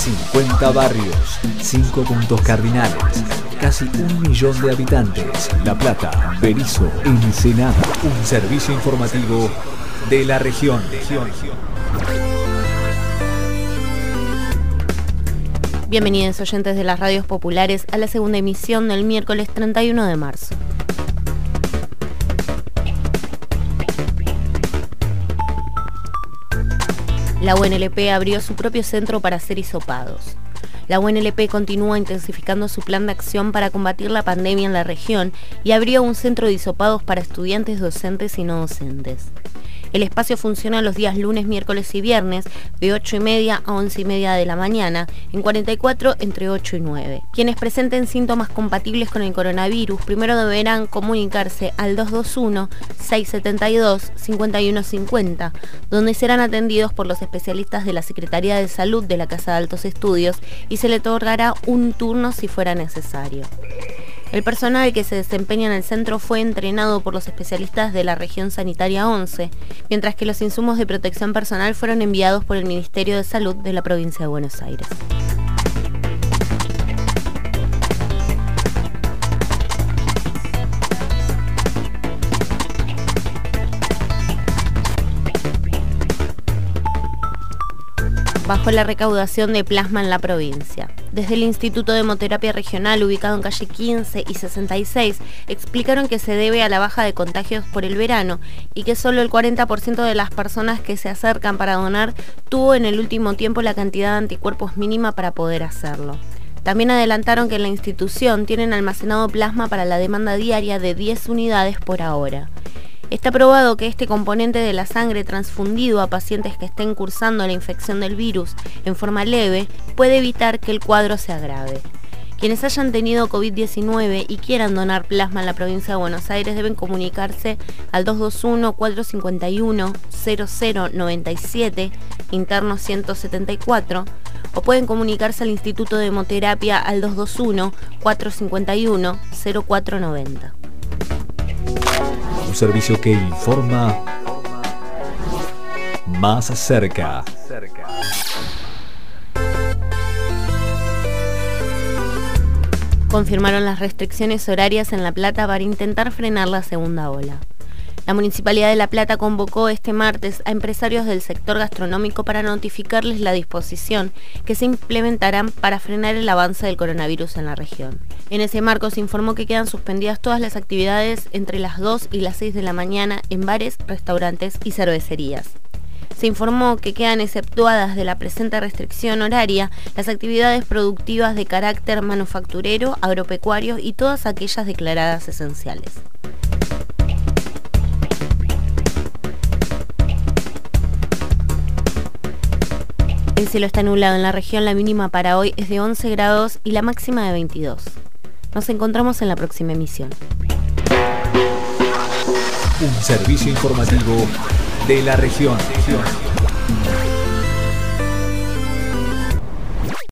50 barrios, 5 puntos cardinales, casi 1 millón de habitantes. La Plata, Berisso, Ensenada. Un servicio informativo de la región. Bienvenidos oyentes de las radios populares a la segunda emisión del miércoles 31 de marzo. La UNLP abrió su propio centro para hacer hisopados. La UNLP continúa intensificando su plan de acción para combatir la pandemia en la región y abrió un centro de hisopados para estudiantes, docentes y no docentes. El espacio funciona los días lunes, miércoles y viernes de 8:30 a 11:30 de la mañana, en 44 entre 8 y 9. Quienes presenten síntomas compatibles con el coronavirus primero deberán comunicarse al 221-672-5150, donde serán atendidos por los especialistas de la Secretaría de Salud de la Casa de Altos Estudios y se le otorgará un turno si fuera necesario. El personal que se desempeña en el centro fue entrenado por los especialistas de la región sanitaria 11, mientras que los insumos de protección personal fueron enviados por el Ministerio de Salud de la provincia de Buenos Aires. Bajo la recaudación de plasma en la provincia. Desde el Instituto de Hemoterapia Regional, ubicado en calle 15 y 66, explicaron que se debe a la baja de contagios por el verano y que solo el 40% de las personas que se acercan para donar tuvo en el último tiempo la cantidad de anticuerpos mínima para poder hacerlo. También adelantaron que en la institución tienen almacenado plasma para la demanda diaria de 10 unidades por ahora. Está probado que este componente de la sangre transfundido a pacientes que estén cursando la infección del virus en forma leve puede evitar que el cuadro se agrave. Quienes hayan tenido COVID-19 y quieran donar plasma en la provincia de Buenos Aires deben comunicarse al 221-451-0097, interno 174, o pueden comunicarse al Instituto de Hemoterapia al 221-451-0490. Un servicio que informa más cerca. Confirmaron las restricciones horarias en La Plata para intentar frenar la segunda ola. La Municipalidad de La Plata convocó este martes a empresarios del sector gastronómico para notificarles la disposición que se implementarán para frenar el avance del coronavirus en la región. En ese marco se informó que quedan suspendidas todas las actividades entre las 2 y las 6 de la mañana en bares, restaurantes y cervecerías. Se informó que quedan exceptuadas de la presente restricción horaria las actividades productivas de carácter manufacturero, agropecuario y todas aquellas declaradas esenciales. El cielo está nublado en la región, la mínima para hoy es de 11 grados y la máxima de 22. Nos encontramos en la próxima emisión. Un servicio informativo de la región.